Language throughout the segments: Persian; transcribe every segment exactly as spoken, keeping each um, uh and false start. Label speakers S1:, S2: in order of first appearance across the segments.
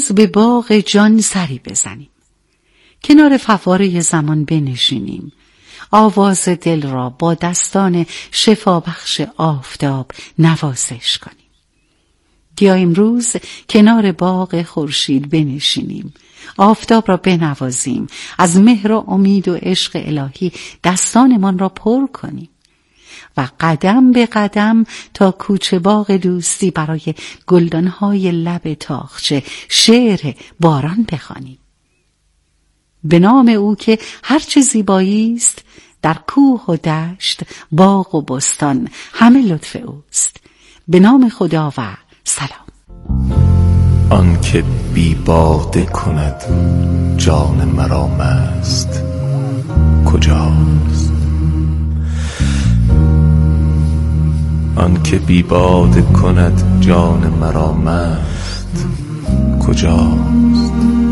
S1: باز به باغ جان سری بزنیم، کنار فواره زمان بنشینیم، آواز دل را با دستان شفابخش آفتاب نوازش کنیم. یا امروز کنار باغ خورشید بنشینیم، آفتاب را بنوازیم، از مهر و امید و عشق الهی دستانمان را پر کنیم و قدم به قدم تا کوچه باغ دوستی برای گلدانهای لب تاقچه شعر باران بخوانیم. به نام او که هرچه زیبایی است در کوه و دشت، باغ و بستان همه لطف اوست. به نام خدا و سلام.
S2: آن که بی باده کند جان مرا مست کجاست؟ آن که بی باده کند جان مرا مست کجاست؟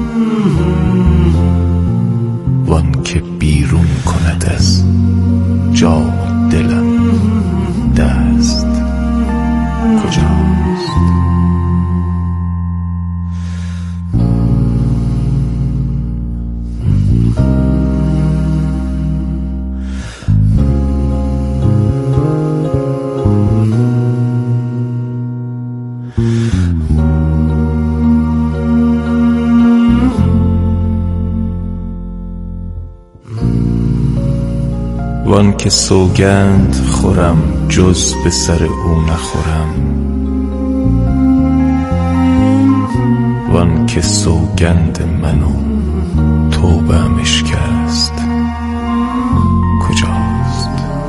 S2: وان که بیرون کند از جان دلم دست کجاست؟ وان که سوگند خورم جز به سر او نخورم، وان که سوگند منو توبه ام اشکست کجاست؟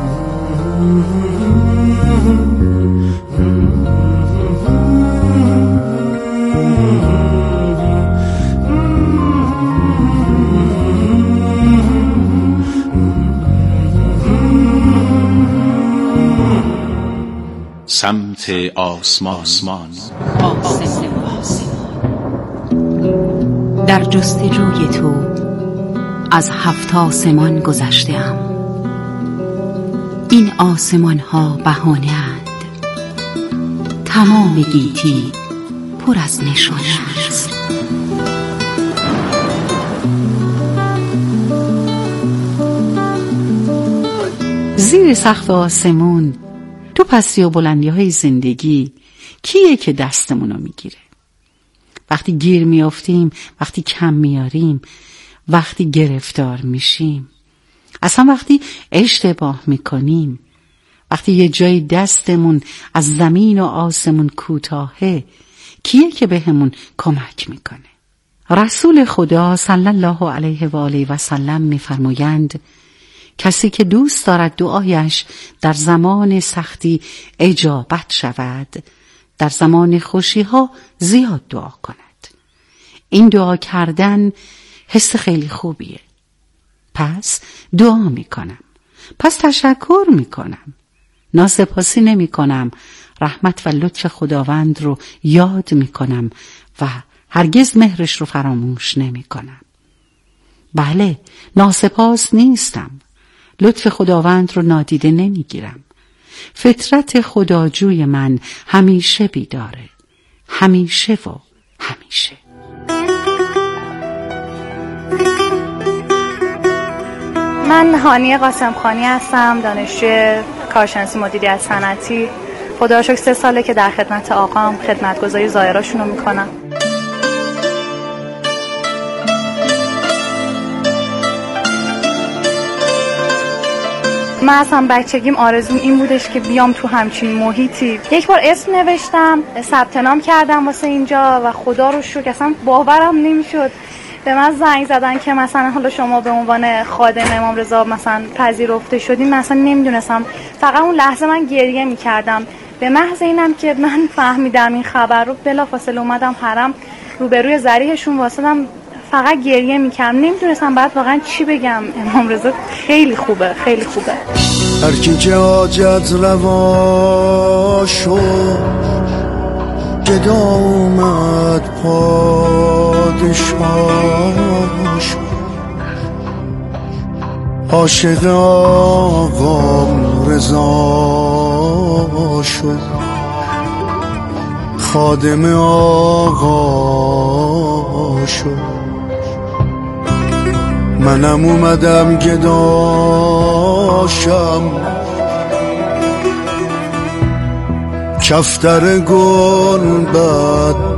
S3: سمت آسمان.
S4: در جستجوی تو از هفت آسمان گذشته‌ام. این آسمان ها بهانه اند، تمام گیتی پر از نشانه است.
S1: زیر سقف آسمون تو پستی و بلندی های زندگی کیه که دستمونو میگیره؟ وقتی گیر میافتیم، وقتی کم میاریم، وقتی گرفتار میشیم، اصلا وقتی اشتباه میکنیم، وقتی یه جای دستمون از زمین و آسمون کوتاهه، کیه که بهمون کمک میکنه؟ رسول خدا صلی الله علیه و آله و سلم میفرمایند کسی که دوست دارد دعایش در زمان سختی اجابت شود، در زمان خوشی ها زیاد دعا کند. این دعا کردن حس خیلی خوبیه. پس دعا میکنم، پس تشکر میکنم، ناسپاسی نمیکنم، رحمت و لطف خداوند رو یاد میکنم و هرگز مهرش رو فراموش نمیکنم. بله، ناسپاس نیستم، لطف خداوند رو نادیده نمیگیرم. فطرت خداجوی من همیشه بیداره، همیشه و همیشه.
S5: من هانیه قاسمخانی هستم، دانشجوی کارشناسی مدیریت صنعتی. خدا رو شکر سه ساله که در خدمت آقام خدمتگزاری زایراشون رو میکنم. من اصلا بچگیم آرزوم این بودش که بیام تو همچین محیطی. یک بار اسم نوشتم، ثبت نام کردم واسه اینجا و خدا رو شکر اصلا باورم نمیشد. به من زنگ زدن که مثلا حالا شما به عنوان خادم امام رضا مثلا پذیرفته شدین. من اصلا نمیدونستم، فقط اون لحظه من گریه میکردم. به محض اینم که من فهمیدم این خبر رو، بلافاصله اومدم حرم، روبروی ضریحشون واسدم، فقط گریه میکردم. نمیدونستم بعد واقعا چی بگم. امام رضا خیلی خوبه، خیلی خوبه.
S6: هر کی که حاجت روا شد، گدا اومد پادشاه شد، عاشق آقا رضا شد، خادم آقا شو. منم اومدم گداشم، کفتر گل بد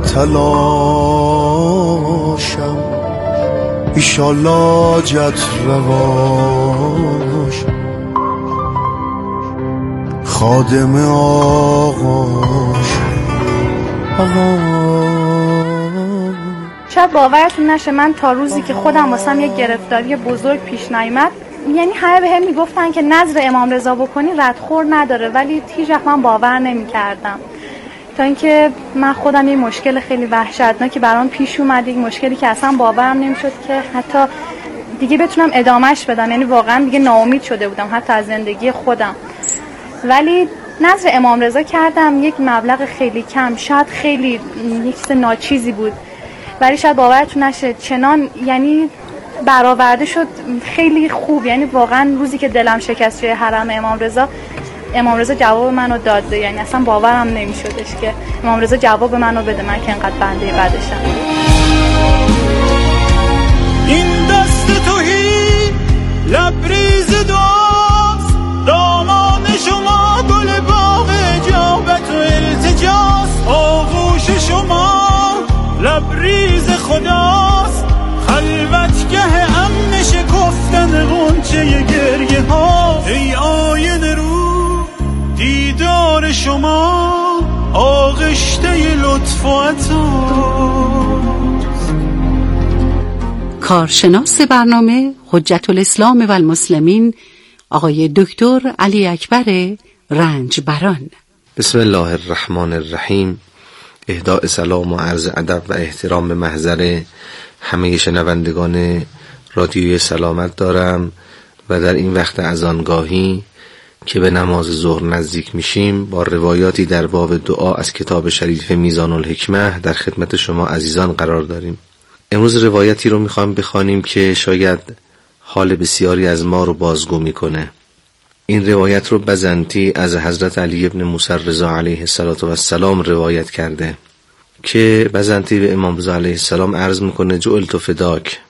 S6: تلاشم، ایشالله جت رواش، خادم آقاش آقا.
S5: شاید باورتون نشه من تا روزی که خودم واسم یک گرفتاری بزرگ پیش نیامد، یعنی همه به هم میگفتن که نظر امام رضا بکنی ردخور نداره، ولی هیچ وقت من باور نمی‌کردم. تا اینکه من خودم یه مشکل خیلی وحشتناکی برام پیش اومد، یک مشکلی که اصلا باورم نمیشد که حتی دیگه بتونم ادامهش بدم، یعنی واقعا دیگه ناامید شده بودم حتی از زندگی خودم. ولی نظر امام رضا کردم، یک مبلغ خیلی کم، شاید خیلی یک چیز ناچیزی بود، ولی شاید باورتون نشه چنان یعنی برآورده شد خیلی خوب. یعنی واقعا روزی که دلم شکست توی حرم امام رضا، امام رضا جواب منو داد، یعنی اصلا باورم نمیشدش که امام رضا جواب منو بده، من که انقدر بنده بعدشم.
S7: این دست توهی لبریز دعاست، دامان شما گل باغ اجابت و التجاست، آغوش شما لبریز خداست، خلوتگه امن شکفتن غنچه گریه ها. ای آینه رو دیدار شما آغشته لطف و عطاست.
S1: کارشناس برنامه حجت الاسلام و المسلمین آقای دکتر علی اکبر رنجبران.
S8: بسم الله الرحمن الرحیم. اهداء سلام و عرض ادب و احترام به محضر همه شنوندگان رادیوی سلامت دارم و در این وقت اذانگاهی که به نماز ظهر نزدیک میشیم با روایاتی در باب دعا از کتاب شریف میزان الحکمه در خدمت شما عزیزان قرار داریم. امروز روایتی رو میخوام بخوانیم که شاید حال بسیاری از ما رو بازگو میکنه. این روایت رو بزنتی از حضرت علی ابن موسی رضا علیه السلام روایت کرده که بزنتی به امام رضا علیه السلام عرض میکنه جعلت فداک،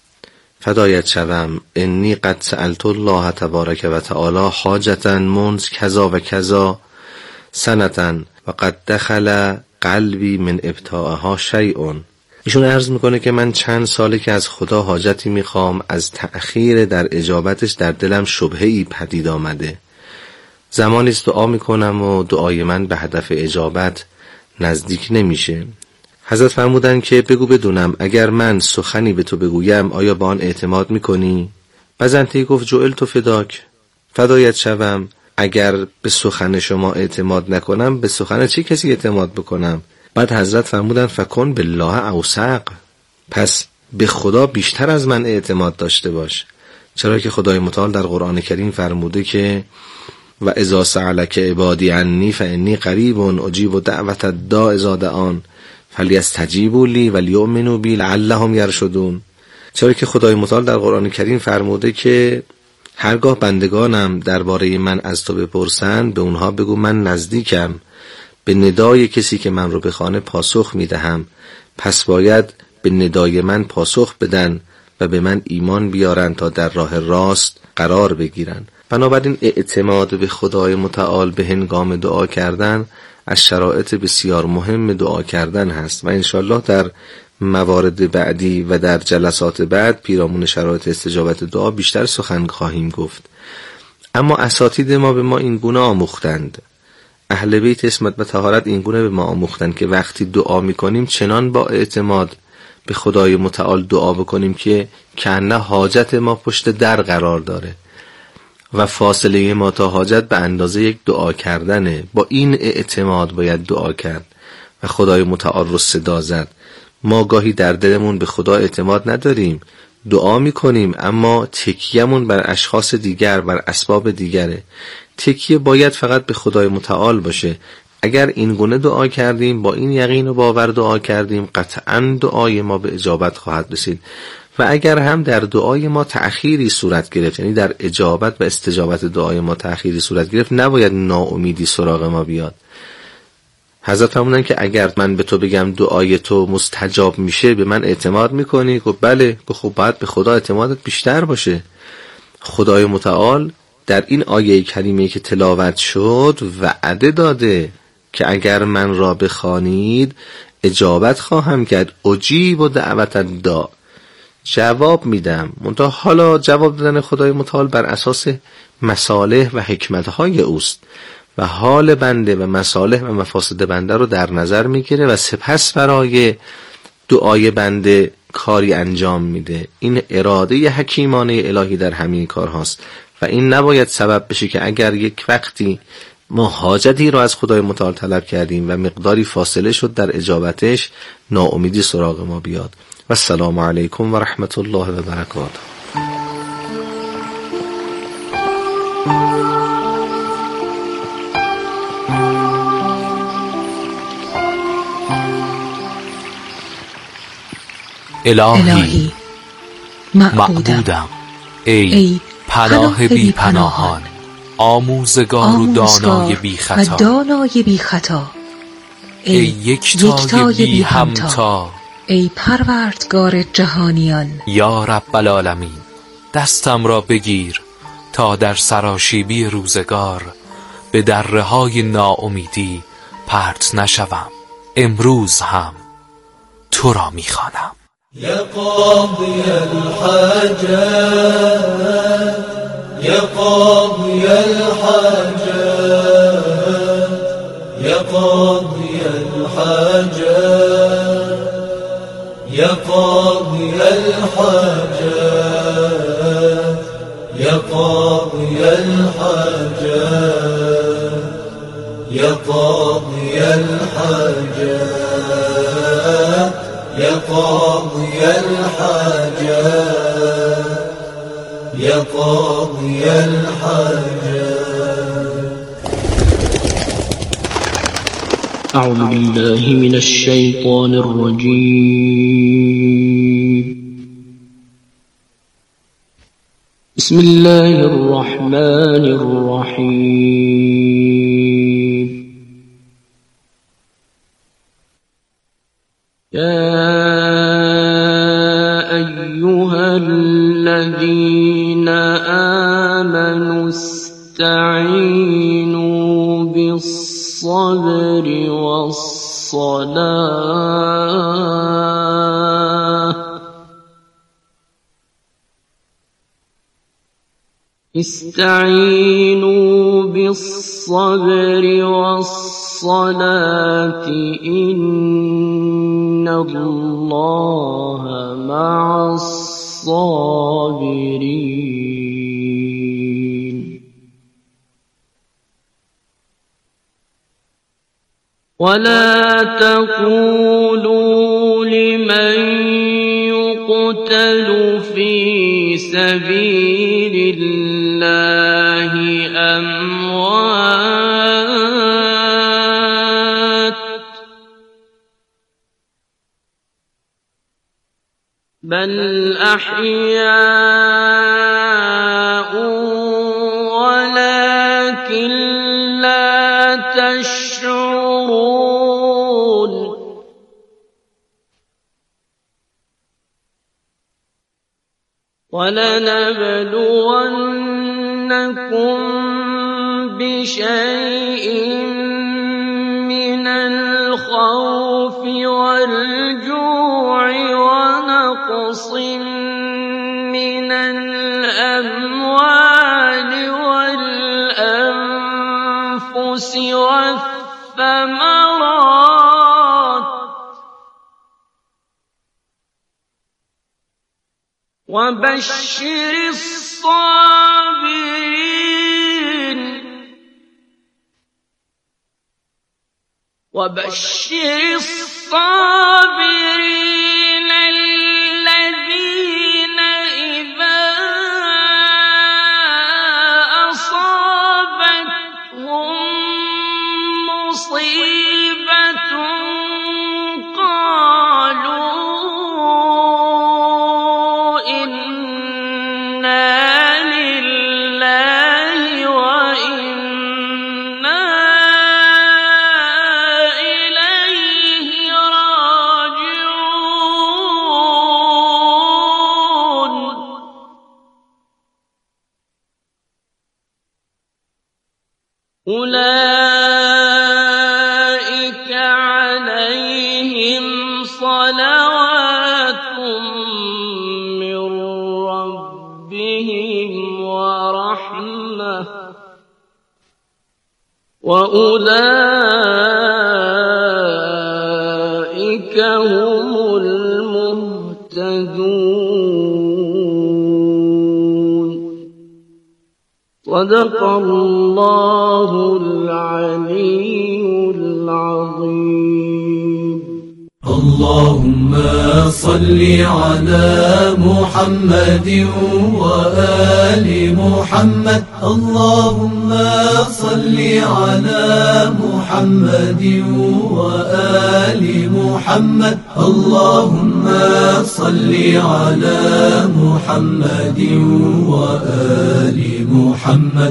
S8: فدایت شوم، انی قد سألت الله تبارک و تعالی حاجتا منذ کذا و کذا سنتا و قد دخل قلبی من ابتاعها شیء. ایشون عرض میکنه که من چند ساله که از خدا حاجتی میخوام، از تأخیر در اجابتش در دلم شبهه‌ای پدید آمده. زمانی است دعا میکنم و دعای من به هدف اجابت نزدیک نمیشه. حضرت فرمودن که بگو بدونم اگر من سخنی به تو بگویم آیا با آن اعتماد میکنی؟ بزنتی گفت جعلت فداک، فدایت شوم، اگر به سخن شما اعتماد نکنم به سخن چه کسی اعتماد بکنم؟ بعد حضرت فرمودن فکن بالله اوثق، پس به خدا بیشتر از من اعتماد داشته باش، چرا که خدای متعال در قرآن کریم فرموده که و اذا سألک عبادی عنی فانی قریب اجیب دعوت الداع اذا دعان فلیستجیبوا لی ولیؤمنوا بی لعلهم یرشدون. چرا که خدای متعال در قرآن کریم فرموده که هرگاه بندگانم درباره من از تو بپرسند به اونها بگو من نزدیکم، به ندای کسی که من رو بخوانه پاسخ میدهم، پس باید به ندای من پاسخ بدن و به من ایمان بیارن تا در راه راست قرار بگیرن. بنابراین اعتماد به خدای متعال به هنگام دعا کردن از شرایط بسیار مهم دعا کردن هست و انشالله در موارد بعدی و در جلسات بعد پیرامون شرایط استجابت دعا بیشتر سخن خواهیم گفت. اما اساتید ما به ما این گونه آموختند، اهل بیت عصمت و طهارت این گونه به ما آموختند که وقتی دعا میکنیم چنان با اعتماد به خدای متعال دعا بکنیم که کنه حاجت ما پشت در قرار داره و فاصله ما تا حاجت به اندازه یک دعا کردنه. با این اعتماد باید دعا کرد و خدای متعال رو صدا زد. ما گاهی در دلمون به خدا اعتماد نداریم، دعا میکنیم اما تکیه‌مون بر اشخاص دیگر، بر اسباب دیگره. تکیه باید فقط به خدای متعال باشه. اگر این گونه دعا کردیم، با این یقین و باور دعا کردیم، قطعاً دعای ما به اجابت خواهد رسید. و اگر هم در دعای ما تأخیری صورت گرفت، یعنی در اجابت و استجابت دعای ما تأخیری صورت گرفت، نباید ناامیدی سراغ ما بیاد. حضرت فرمودن که اگر من به تو بگم دعای تو مستجاب میشه به من اعتماد میکنی؟ گفت بله. گفت خب باید به خدا اعتمادت بیشتر باشه. خدای متعال در این آیه کریمه که تلاوت شد وعده داده که اگر من را بخوانید اجابت خواهم کرد. اجیب و دعوت الداع، جواب میدم. منتها حالا جواب دادن خدای متعال بر اساس مصالح و حکمتهای اوست و حال بنده و مصالح و مفاسد بنده رو در نظر میگیره و سپس برای دعای بنده کاری انجام میده. این اراده حکیمانه الهی در همین کار هاست و این نباید سبب بشه که اگر یک وقتی ما حاجتی رو از خدای متعال طلب کردیم و مقداری فاصله شد در اجابتش ناامیدی سراغ ما بیاد. و السلام علیکم و رحمت الله و برکاته.
S2: الهی معبودم، ای, ای پناه بی پناهان، آموزگار و دانای بی خطا،
S9: دانای بی خطا،
S2: ای یکتای بی همتا،
S9: ای پروردگار جهانیان.
S2: یا رب العالمین، دستم را بگیر تا در سراشیبی روزگار به دره های ناامیدی پرت نشوم. امروز هم تو را میخوانم.
S7: یا قاضی الحاجات، یا قاضی الحاجات، یا قاضی الحاجات، یا قاضی الحاجات، یا قاضی الحاجات، یا قاضی الحاجات، یا قاضی الحاجات، یا قاضی الحاجات.
S10: أعوذ بالله من الشيطان الرجيم. بسم الله الرحمن الرحيم. يا أيها الذين آمنوا استعينوا بالصبر والصلاة استعينوا بالصبر والصلاة إن الله مع الصابرين. ولا تقولوا لمن يقتل في سبيل الله أموات بل أحياء ولكن لا تشعرون. ولنبلونكم بشيء من الخوف والجوع ونقص من الأموال والأنفس والثمرات وبشر الصابرين وبشر الصابرين الذين إذا أصابتهم مصيبة قالوا إنا لله وإنا إليه أولئك عليهم صلوات من ربهم ورحمة وأولئك هم المهتدون. صدق الله العلي العظيم.
S7: اللهم صل على محمد وآل محمد. اللهم صل على محمد وآل محمد. اللهم صل على محمد وآل محمد.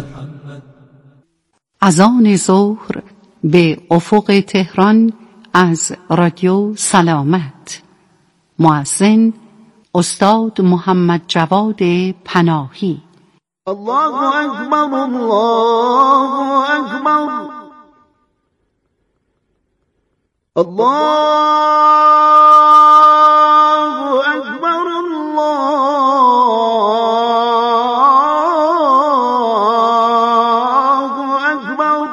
S1: اذان ظهر به افق تهران از رادیو سلامت. مؤذن استاد محمد جواد پناهی.
S6: الله اکبر، الله اکبر، الله اکبر، الله اکبر.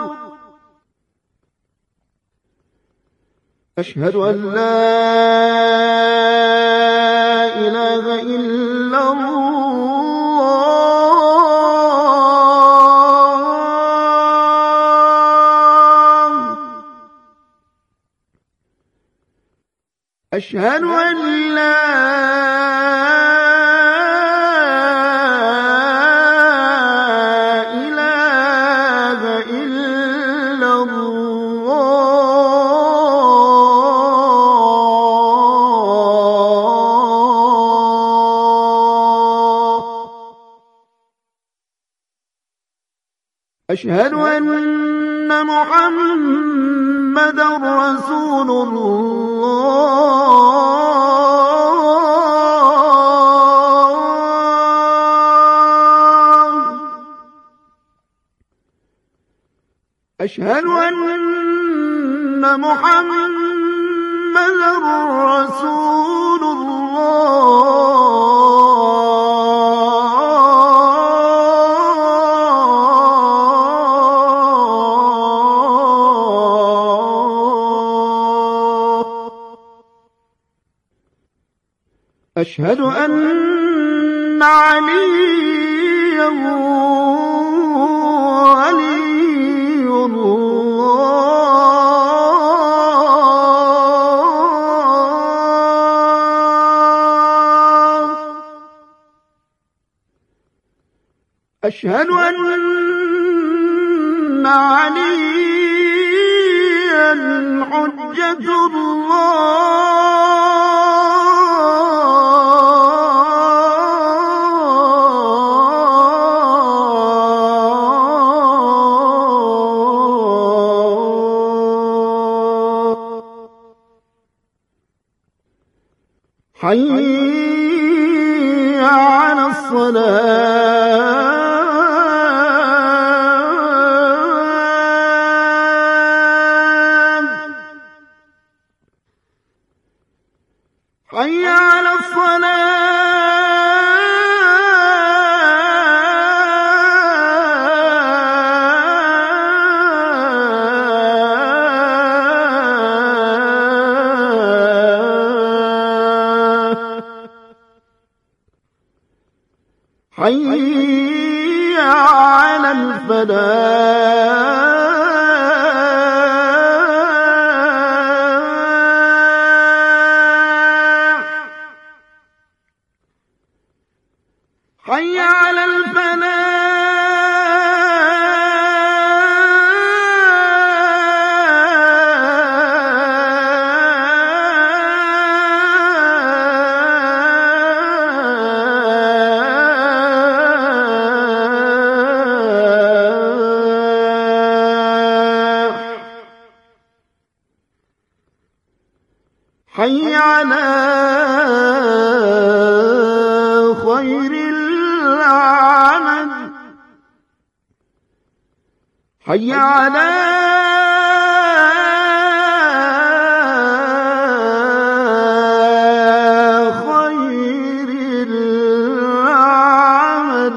S6: اشهد ان لا اله الا الله. اشهد ان لا اله الا الله. أشهد أن محمدا رسول الله. أشهد أن محمدا رسول الله. أشهد أن عليا ولي الله. أشهد أن عليا حجة الله. حي على الصلاة. حي على الصلاة. حي على الفلاح. حي على الفلاح. حي على خير العمل. حي على خير العمل.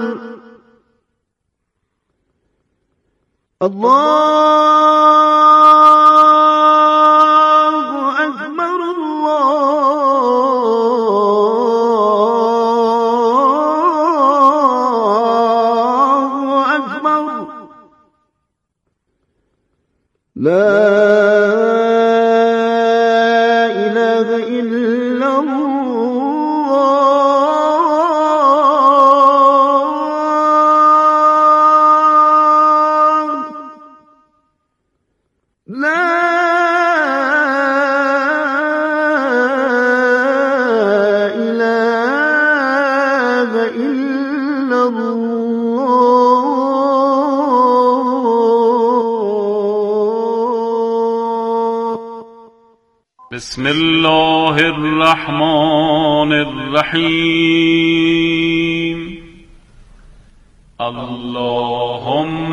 S6: الله أكبر الله أكبر. لا إله إلا الله. لا إله إلا الله.
S3: بسم الله الرحمن الرحيم. اللهم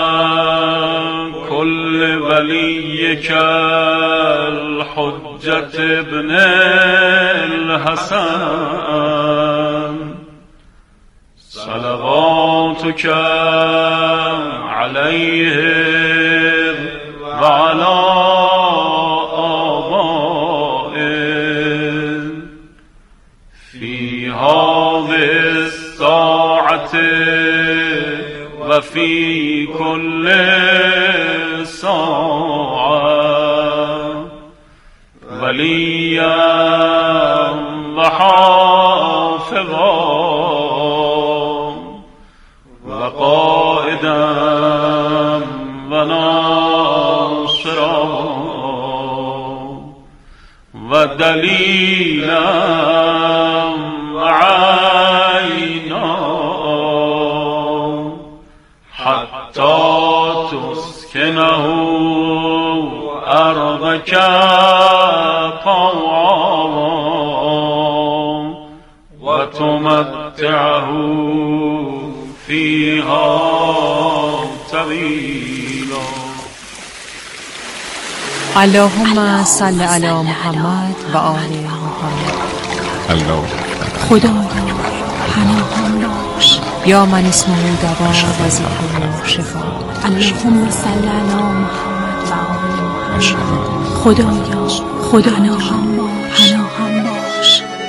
S3: كل وليك الحجة ابن الحسن صلواتك عليه وعلى آبائه في هذه الساعة وفي كل ساعة وليا وحافظا وقائدا وناصرا ودليلا وعينا حتى تسكنه أرضك طوعا وتمتعه فيها طويلا.
S9: اللهم صل على محمد و آل محمد.
S11: الله
S9: خدایا پناهم باش یا من اسمه دوا و ذکره شفا. اللهم صل علی محمد و آل محمد. خدایا خدایا پناهم باش.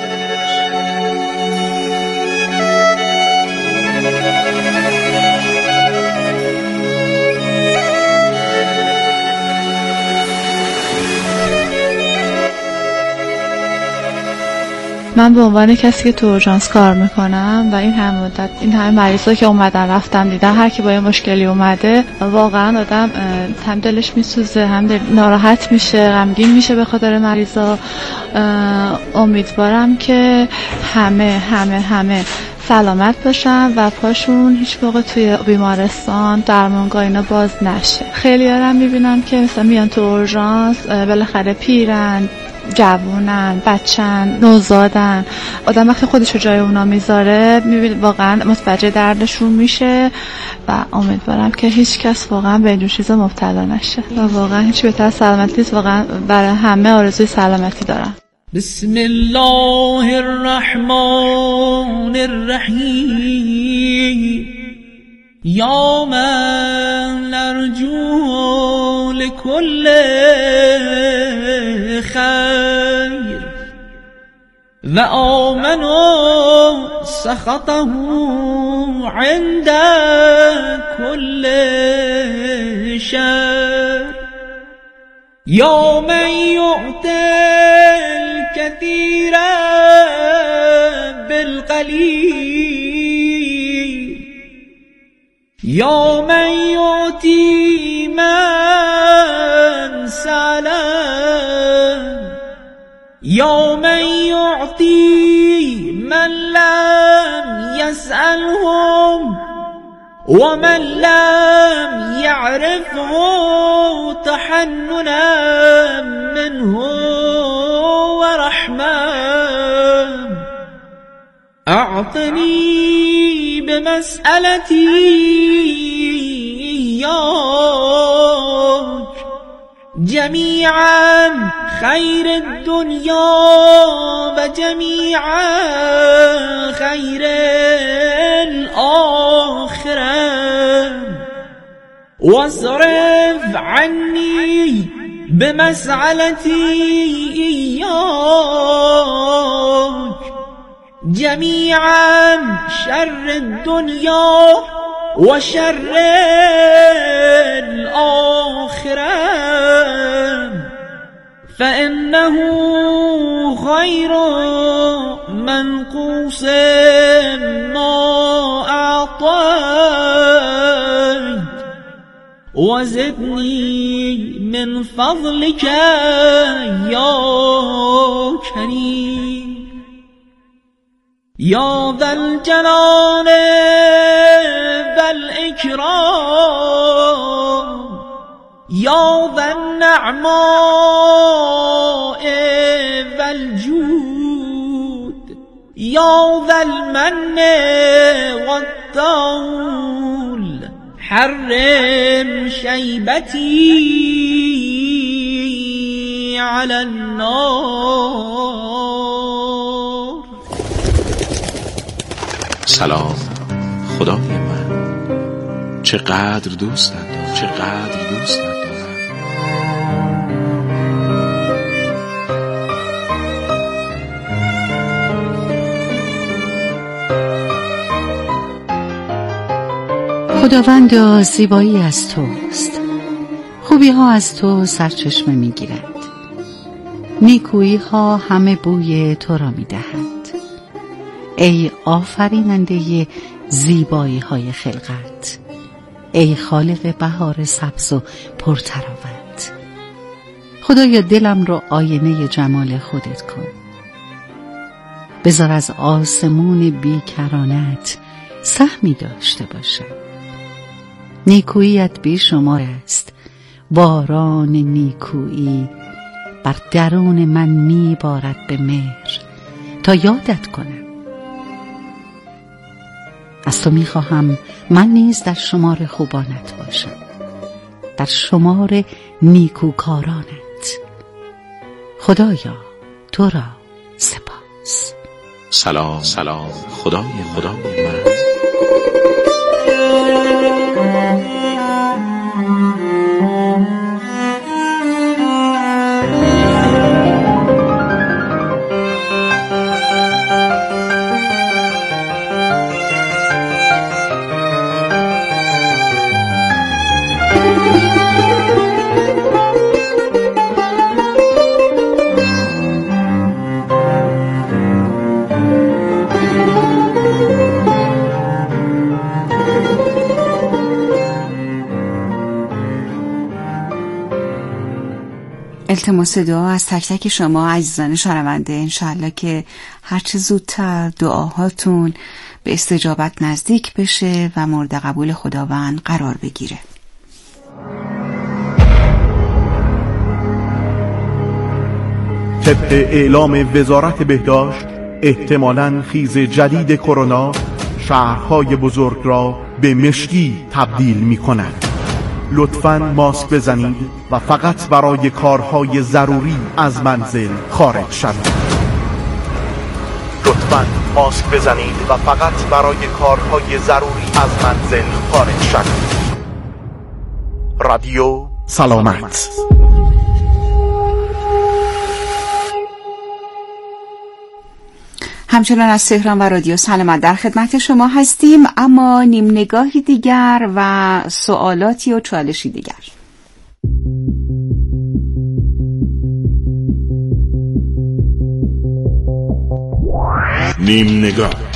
S12: من به عنوان کسی که تو اورژانس کار میکنم و این هم مدت این همه مریضا که اومدن رفتم دیدم، هر کی با یه مشکلی اومده واقعا آدم هم دلش میسوزه، هم دل ناراحت میشه، غمگین میشه به خاطر مریضا. امیدوارم که همه همه همه سلامت باشن و پاشون هیچ موقع توی بیمارستان درمانگاه اینا باز نشه. خیلی هارم میبینم که مثلا میان تو اورژانس بالاخره پیرن، جوونن، بچن، نوزادن. آدم وقتی خودشو جای اونا میذاره میبینه واقعا متوجه دردشون میشه و امیدوارم که هیچ کس واقعا به این چیزا مبتلا نشه و واقعا هیچ بهتر سلامتی نیست. واقعا برای همه آرزوی سلامتی دارم.
S7: بسم الله الرحمن الرحیم. یا من نرجو لكل خیر و آمنوا سخطه عند كل شر. یا من یعطی الكثیر بالقلیل. یا من یعطی من سلم. یا من یعطی من لم یسألهم و من لم یعرفه تحننا منه و رحمه. اعطنی بمسألتی یا جميعا خير الدنيا وجميعا خير الآخرة واصرف عني بمسألتي إياك جميعا شر الدنيا وشر الآخرة فإنه خير منقوص ما أعطيت وزدني من فضلك يا كريم يا ذا الجلال والإكرام يا ذا النعماء والجود يا ذا المن والطول حرم شيبتي على النار.
S11: سلام خدای من، چقدر دوستت دارم، چقدر دوستت دارم.
S1: خداوند زیبایی از توست، خوبی ها از تو سرچشمه می گیرد، نیکویی ها همه بوی تو را می دهد. ای آفریننده زیبایی های خلقت، ای خالق بهار سبز و پرتراوت، خدایا دلم رو آینه جمال خودت کن. بذار از آسمون بیکرانت سهمی داشته باشم. نیکوییت بیشمار است، باران نیکویی بر درون من میبارد به مهر تا یادت کنم. از تو میخواهم من نیز در شمار خوبانت باشم، در شمار نیکوکارانت. خدایا تو را سپاس.
S11: سلام سلام خدای خدای من.
S13: التماس دعا از تک تک شما عزیزان شنونده، انشالله که هرچه زودتر دعاهاتون به استجابت نزدیک بشه و مورد قبول خداوند قرار بگیره.
S14: طبق اعلام وزارت بهداشت، احتمالاً خیز جدید کرونا شهرهای بزرگ را به مشکی تبدیل می کند. لطفاً ماسک بزنید و فقط برای کارهای ضروری از منزل خارج شوید. لطفاً ماسک بزنید و فقط برای کارهای ضروری از منزل خارج شوید. رادیو سلامت.
S13: همچنان از تهران و رادیو سلامت در خدمت شما هستیم، اما نیم نگاهی دیگر و سوالاتی و چالشی دیگر.
S11: نیم نگاه.